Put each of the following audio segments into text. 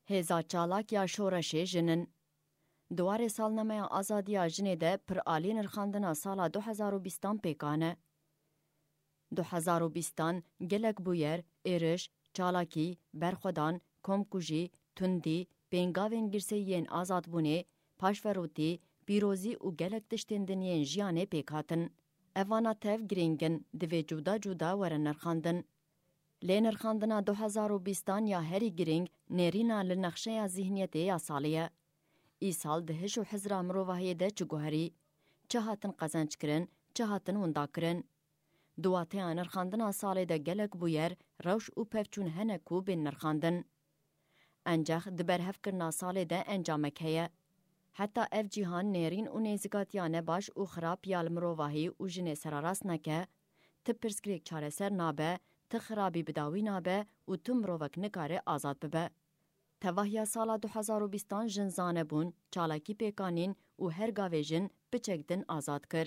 Hêza çalak ya şoreşê jinin. Duwarê salnemeya azadiya jinê de pir alî nirxandina sala 2020 pêkane. 2020 gelek bûyer, êriş, çalakî, berxwedan, komkujî, tundî, pêngavên girseyiyên azadbûnê, paşverotî, pîrozî û gelek tiştên dinyên jiyanê pêk hatin. Evana tev girîngin, divê cuda cuda were nirxandin. Lê nirxandina 2020 ya herî girîng nêrîna li nexşeya zihniyetê ya salê ye. Îsal di hiş û hizra mirovahiyê de çi guherî, çi hatin qezençkirin, çi hatin windakirin. Duwateya nirxandina salê de gelek bûyer, rewş û pevçûn hene ku bên nirxandin. Encex di berhevkirina salê de encamek heye. Heta ev cîhan nêrîn û nêzîkatiya nebaş û xirab ya li mirovahî û jinê serarast neke, ti pirsgirêk çareser nabe, ti xirabî bidawî nabe û tu mirovek nikare azad bibe. Tevahiya sala 2020 jin zanebûn, çalakî pêkanîn û her gavê jin piçek din azad kir.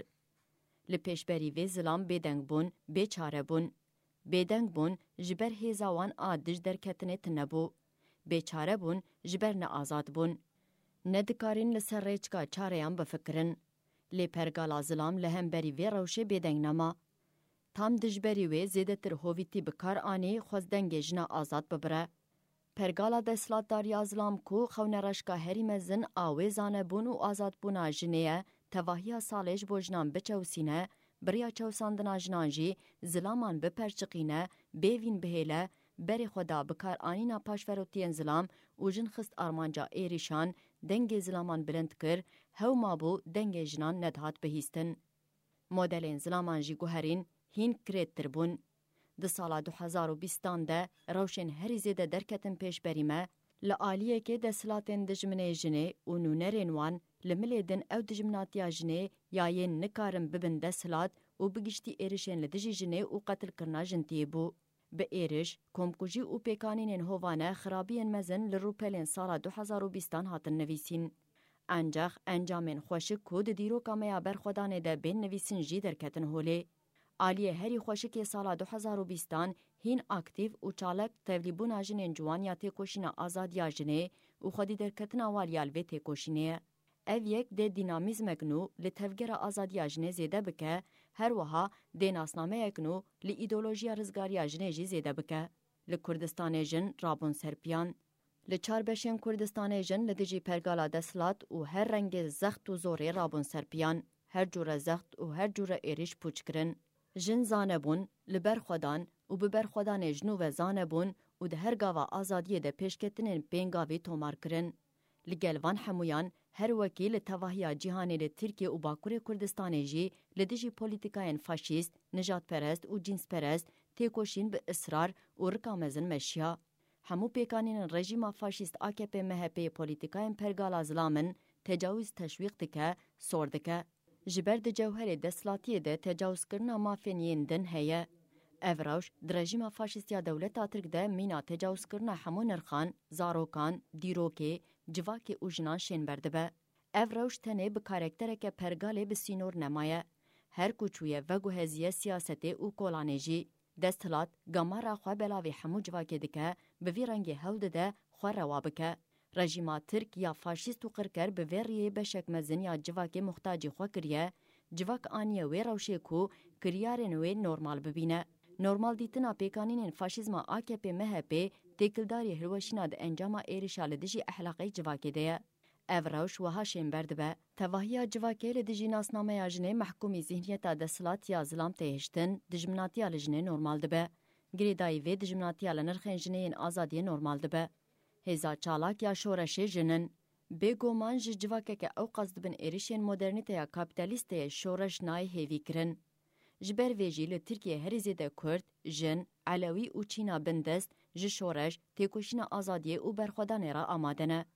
Li pêşberî vê zilam bêdeng bûn, bêçare bûn. Bêdeng bûn ji ber hêza wan a dij derketinê tinebû. Bêçare bûn ji ber neazad bûn. Nedikarîn li ser rêçika çareyan bifikirin. Lê pergala zilam li hemberî vê rewşê bêdeng nema. Tam dijberî wê zêdetir hovîtî bi kar anî xwezdengê jina azad bibire. Pergala deshilatdariya zilam ku xewnereşka herî mezin a wê zanebûn û azadbûna jinê ye, tevahiya salê ji bo jinan biçewsîne, biriya çewsandina jinan jî zilaman biperçiqîne, bêvîn bihêle, berê xwe da bi kar anîna paşverotiyên zilam û jin xist armanca êrîşan, dengê zilaman bilind kir, hewma bû dengê jinan nedihat bihîstin. Modelên zilaman jî guherîn, hîn kirêttir bûn. Di sala 2020 de rewşên herî zêde derketin pêşberî me, li aliyekê deshilatên dijminê jinê û nûnerên wan li milê din ew dijminatiya jinê ya yên nikarin bibin deshilat û bigiştî êrişên li dijî jinê û qetilkirina jin tî bû. Bi êriş, komkujî û pêkanînên hovane xirabiyên mezin li rûpelên sala 2020 hatin nivîsîn. Encex encamên xweşik ku di dîroka me ya berxwedanê de bên nivîsîn jî derketin holê. Aliyê herî xweşikê sala 2020 hîn aktiv û çalak tevlîbûna jinên ciwan ya têkoşîna azadiya jinê û xwedî derketina wan ya li vê têkoşînê ye. Ev yek dê dînamîzmek nû li tevgera azadiya jinê zêde bike, her wiha dê nasnameyek nû li îdeolojiya rizgariya jinê jî zêde bike. Li Kurdistanê jin rabûn serpiyan. Li çarbeşên Kurdistanê jin li dijî pergala deshilat û her rengê zext û zorê rabûn serpiyan, her cûre zext û her cûre êriş pûçkirin. Jin zanebûn, li ber xwedan û bi ber xwedanê jinû ve zanebûn û di her gava azadiyê de pêşketinên pêngavî tomar kirin. Li gel van hemûyan, her wekî li tevahiya cîhanê li Tirkiye û Bakurê Kurdistanê jî li dijî polîtikayên faşîst, nijadperest û cînsperest têkoşîn bi israr û rika mezin meşiya. Hemû pêkanînên rejîma faşîst AKP-MHP polîtikayên pergala zilamın tecawûz teşwîq dike, sor dike. Ji ber di cewherê deshilatiyê de tecawuzkirina mafên yên din heye. Ev rewş di rejîma faşîst ya dewleta Tirk de mîna tecawuzkirina hemû nirxan, zarokan, dîrokê, civakê û jinan şênber dibe. Ev rewş tenê bi karaktereke pergalê bi sînor nemaye. Her ku çûye veguheziye siyasetê û kolanê jî, desthilat gamara xwe belavê hemû civakê dike, bi vî rengê hewl dide xwe rewa bike. Rejîma Tirk ya faşîst û qirker bi vê riyê beşek mezin ya civakê muxtacî xwe kiriye, civak aniye wê rewşê ku kiryarên wê normal bibîne. Normal dîtina pêkanînên faşîzma AKP-MHP têkildarî hilweşîna di encama êrişa li dijî ehlaqê civakê de ye. Ev rewş wiha şênber dibe. Tevahiya civakê li dijî nasnameya jinê mehkûmî zihniyeta desthilatiya zilam têhiştin, dijminatiya li jinê normal dibe. Girêdayî vê dijminatiya li nirxên jinê yên azadiyê normal dibe. Hêza çalak ya şoreşê jinin. Bêguman ji civakeke ew qas dibin êrişên modernîteya kapîtalîstê şoreş nayê hêvî kirin. Ji ber vê jî li Tirkiye herî zêde Kurd, jin, Elewî û Çîna bindest ji şoreş, têkoşîna azadiyê û berxwedanê re amade ne.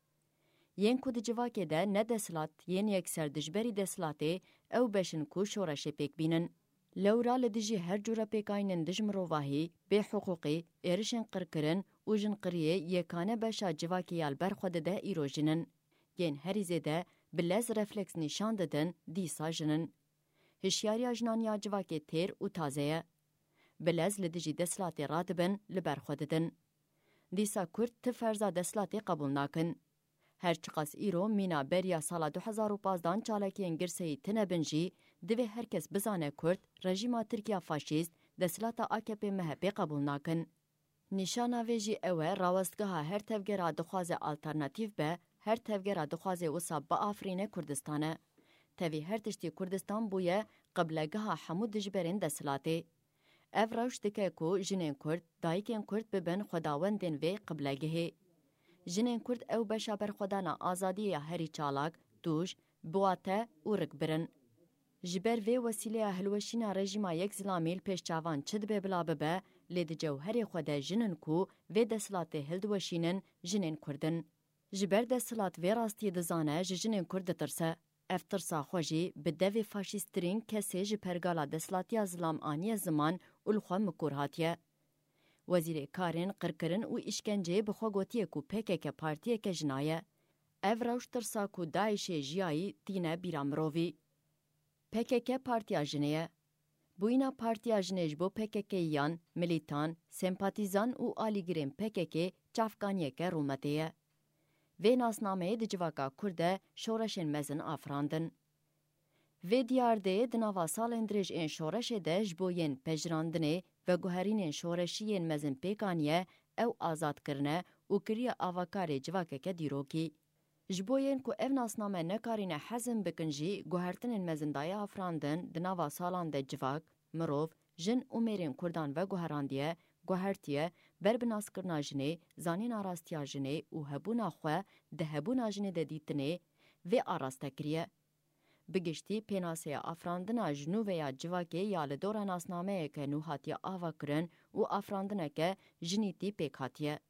Yên ku di civakê de ne deshilat yên yekser dijberî deshilatê ew beşin ku şoreşê pêk bînin. Lewra li dijî her cûre pêkayînên dij mirovahî, bêhuquqî, êrişên qirkirin û jinqiriyê yekane beşa civakê ya li ber xwe dide îro jinin. Yên herî zêde bi lez refleks nîşan didin, dîsa jinin. Hişyariya jinan ya civakê têr û taze ye. Bi lez li dijî deshilatê radibin, li ber xwe didin. دیسا کرد تفرزا دسلاتی قبول ناکن. هرچقاس ایرو مینا بریا سالا 2015 چالکین گرسی تنبنجی دوی هرکس بزانه کرد رژیما ترکیا فاشیست دسلاتا AKP MHP قبول ناکن. نشانا ویجی اوه راوستگاه هر تفگرا دخواز آلترناتیو به هر تفگرا دخواز وصاب با آفرین کردستانه. تاوی هر تشتی کردستان بویه قبلگاه حمود دجبرین دسلاتی. او روش دکه کو جنین کرد دایکین کرد ببن خداوندین وی قبلگهی. جنین کرد او بشا برخودانا آزادی هری چالاک دوش بواته و رکبرن. جبر وی وسیله هلوشینا رژیما یک زلامیل پیشچاوان چد به بلا ببه لید جوهر خود جنن کو وی دسلات هلدوشینن جنین کردن. جبر دسلات وی راستی دزانه جنین کرد ترسه. افترسا خوشی به دوی فاشیسترین کسی جپرگالا دسلاتی ازلام آنی زمان الخوا مکورهاتیه. وزیر کارین قرکرن و اشکنجه بخوا گوتیه کو PKK پارتیه که جنایه. او روش ترسا کو داعش جیایی تینه بیرامروی. PKK پارتیا جنیه. بوینا پارتیا جنیج بو PKK یان، ملیتان، سمپاتیزان و آلیگرین PKK چافکانیه که رومتیه. و ناسنامه دجواکا کرده شورشین مزن آفراندن. و دیارده دناوا سالن درج این شورش ده جبوین پجراندنه و گوهرین شورشین مزن پیکانیه او آزاد کرنه و کریه آواکار جواکه که دیروکی. جبوین که او ناسنامه نکارین حزم بکنجی گوهرتن مزن دای آفراندن دناوا سالان ده جواک، مروف، جن اومیرین کردان و گوهراندیه گوهرتیه بربناس کرنا جنه، زانین آراستیا جنه و هبونا خواه ده هبونا جنه ده دیتنه و آراسته کریه. بگشتی پیناسه آفراندنا جنو و یا جواکه یا لدور ناسنامه که نوحاتی آوا کرن و آفراندنه که جنیتی پیکاتیه.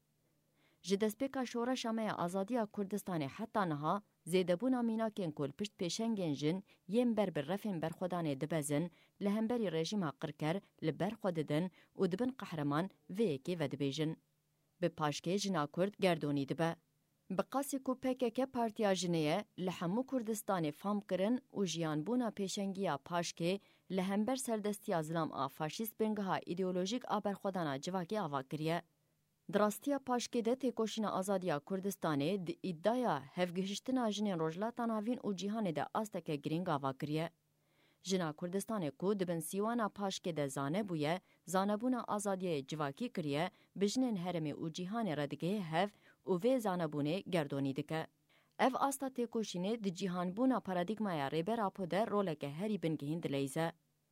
جدست پیکا شورش همه آزادیا کردستان حتی نها زیدبونا میناکین کل پشت پیشنگین جن یم بر رفین برخودان دبزن لهمبری رژیم حقر کر لبرخوددن و دبن قهرمان ویکی و دبیجن. به پاشکه جنا کرد گردونی دبه. بقاسی کو PKK پارتیا جنیه لحمو کردستان فام کرن و جیانبونا پیشنگیا پاشکه لهمبر سردستی ازلام فاشیست بنگها ایدئولوژیک آبرخودانا جواکی آوا کریه. دراستیا پاشکه ده تکوشینا آزادیا کردستانه ده ادعا هفگهشتنا جنین روجلاتان هاوین و جیهان ده آستک گرینگ آوا کریه. جنا کردستانه کو دبن سیوانا پاشکه ده زانه بویه زانبونا آزادیه جواکی کریه بجنین هرمی و جیهان ردگه هف و وی زانبونه گردونی دکه. اف آستا تکوشینه ده جیهان بونا پارادیگمایا ریبر آپو ده رولکه هری بنگهین دلیزه.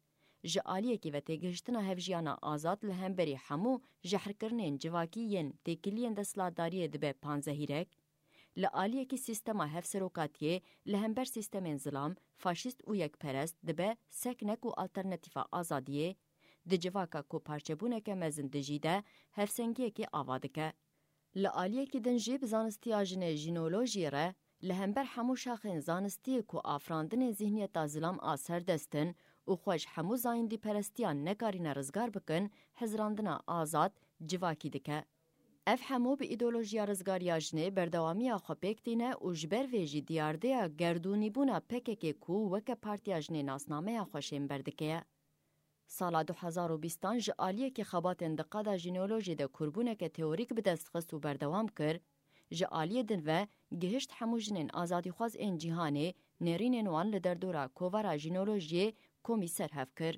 جعالیه کی و تگهشتنا هفجیانا آزاد لهمبری همو جحرکرنین جواکیین تکیلین دسلاتداری دبه پانزهیرک، لعالیه کی سیستما هفسروکاتیه لهمبر سیستمین ظلام، فاشیست و یک پرست دبه سکنک و آلترناتیفا آزادیه، ده جواکا کو پارچبونه که مزن دجیده هفسنگیه کی آوادکه. لعالیه کی دنجیب زانستی آجنه جینولوژی ره، لهمبر همو شاخین زانستی کو آفراندن ذهنیت ظلام آسر دستن و خوش همو زایندی پرستیان نکارین رزگار بکن حزراندنا آزاد جواکی دکه. اف همو به ایدولوژیا رزگاریا جنه بردوامی آخو پیکتینه و جبر ویجی دیارده گردونی بونا PKK کو وکه پارتیا جنه ناسنامه خوشیم بردکه. سالا 2020 جعالیه که خبات اندقادا جینولوژی ده کربونه که تئوریک به دست خست و بردوام کر، جعالیه دن و گهشت همو جنین آزادی خواز این جیهانه نرین وان لدردورا کوورا جینولوژی کمیسر هف کر.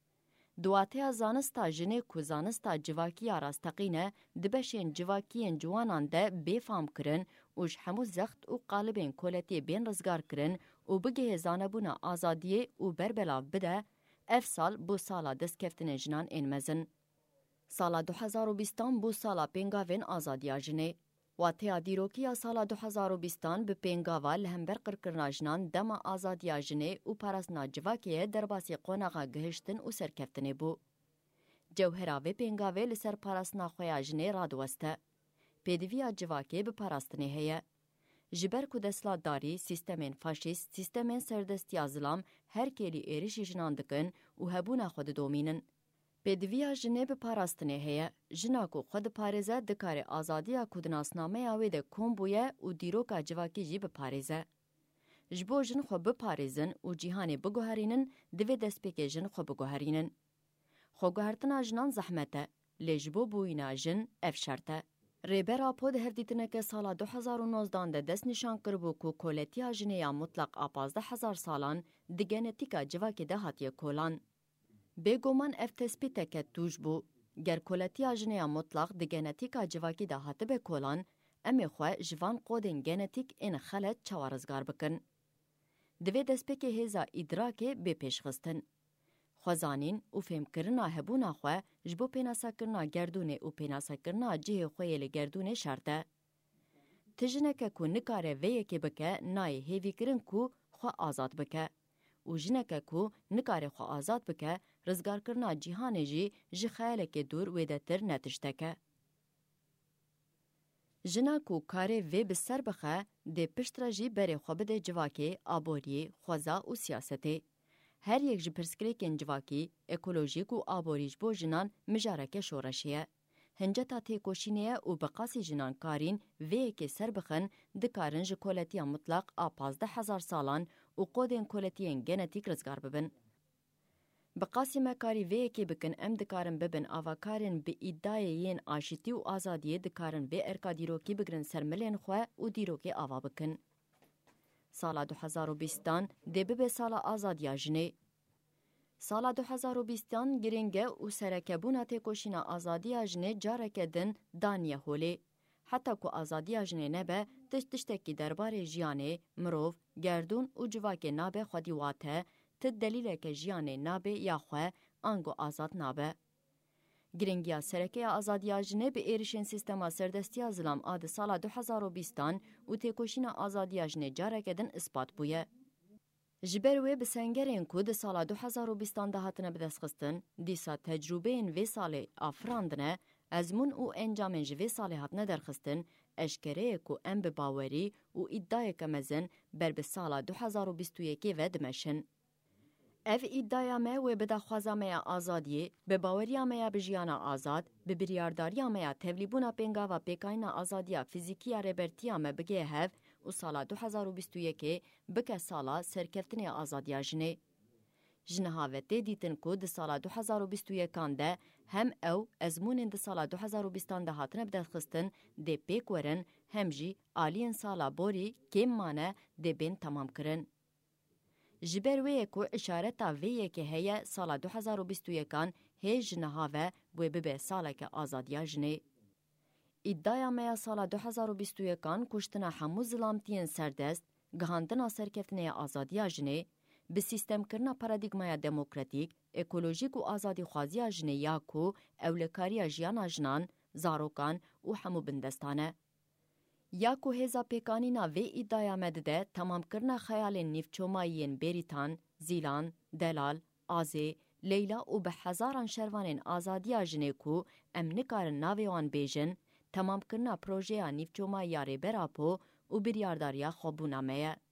دواته زانستا جنه کو زانستا جواکی آراستقینه دبشین جواکیین جوانان ده بفام کرن وش همو زخت و قالبین کولتی بین رزگار کرن و بگه زانبونا آزادیه و بربلاو بده اف سال بو سالا دست کفتن جنان این مزن. سالا 2020 بو سالا پینگاوین آزادیا جنه. واتیا دیروکیا سالا 2020 به پینگاوا لهمبر قرکرنا جنان دم آزادیا جنه و پارسنا جواکیه درباسی قوناغا گهشتن و سرکفتنه بو. جوهراوی پینگاوی لسر پارسنا خویا جنه رادوسته. پیدویا جواکیه به پاراستنه هیه. جبر کو دسلا داری سیستمین فاشیست سیستمین سردستی ازلام هر کلی ایریشی جنان دکن و هبونا خود دومینن. پیدویا جنه به پاراستنه هیه، جنا کو خود پارزه دکار آزادیا کودناسنامه آوی ده کم بویه و دیروکا جواکی جی به پارزه. جبو جن خو بپارزن و جیهانی بگوهرینن دوی دست پیک جن خو بگوهرینن. خو گوهرتنا جنان زحمته، لی جبو بوینا جن اف شرطه. ریبرا پود هفدیتنک سالا 2019 ده دست نشان کربو کو کولتیا جنیا مطلق 15,000 سالان دی گنتیکا جواکی ده هاتیه کولان. بگومان اف تسپیتک توش بو، گر کولتیا جنیا مطلق دی گنتیکا جواکی ده هاته به کولان، امی خواه جوان قودن گنتیک این خلط چوارزگار بکن. دوی دسپک هزا ادراک به پیش خستن. خوزانین و فهم کرنا هبونا خواه جبو پیناسا کرنا گردونه و پیناسا کرنا جه خویل گردونه شرطه. تجنکه کو نکاره ویه که بکه نای هیوی کرن کو خواه آزاد بکه. و جنکه کو نکاره خواه آزاد بکه رزگار کرنا جیهانه جی جی خیاله که دور ویده تر نتشتکه. جنا کو کاره وی بسر بخه ده پشتره جی بره خواه بده جواکه آبوری خوزا و سیاسته. هر یک جی پرسکریکن جواکی، اکولوژیک و آبوریج بو جنان مجارک شورشیه. هنجتا تیکوشینیه و بقاسی جنان کارین وی که سر بخن دکارن جی کولتیا مطلق 15,000 سالان و قودین کولتین گنتیک رزگار ببن. بقاسی مکاری وی که بکن ام دکارن ببن آواکارن به ایدای ین آشتی و آزادیه دکارن وی ارکا دیروکی بگرن سرملین خواه و دیروکی آوا بکن. سالا 2020 ده به سالا آزادیا جنه. سالا 2020 گرینگه و سرکبونا تکوشینا آزادیا جنه جارکه دن دانیه هوله. حتی که آزادیا جنه نبه تشتکی درباره جیانه، مروف، گردون و جواک نابه خودی واته تد دلیله که جیانه نابه یا خواه آنگو آزاد نابه. گرینگیا سرکه آزادیا جنه به ایرشین سیستما سردستیا ظلم آد سالا 2020 و تکوشینا آزادیا جنه جارکه دن اثبات بویه. جبروی بسنگرین کود سالا 2020 ده هاتنه بدست خستن، دیسا تجربه این وی ساله آفراندنه، ازمون او انجامن جوی ساله هاتنه درخستن، اشکره کو ام به باوری و ادعای کمزن بر به سالا 2021 و دمشن. اف ادعای ما و بدا خوازا ما آزادی، به باوری ما بجیانا آزاد، به بریارداری ما تولیبونا پنگا و پیکاینا آزادیا فیزیکی ربرتیا ما بگه هف و سالا 2021 بکه سالا سرکفتنی آزادیا جنه. جنها و دیتن که ده سالا 2021 ده هم او ازمون ده سالا 2020 ده هاتنه بدخ خستن ده پیک ورن هم جی آلین سالا بوری کم مانه ده بین تمام کرن. جبروی که اشارتا ویه که هیه سالا 2021 هی جنها و ببه سالا که آزادیا جنه. ادعای ما سالا 2021 کشتنا همو ظلامتین سردست، گهاندنا سرکفتنه آزادیا جنه، به سیستم کرنا پارادیگمای دموکراتیک، اکولوژیک و آزادی خوازی جنه یا کو اولکاری جیانا جنان، زاروکان و همو بندستانه. یا کو هزا پیکانینا وی ادعای مدده تمام کرنا خیال نیفچومایین بریتان، زیلان، دلال، آزی، لیلا و به هزاران شروانین آزادیا جنه کو ام نکارن ناویوان بیجن، تمام کرنا پروژه نیفچوما یاری براپو و بریارداریا خوبونامه.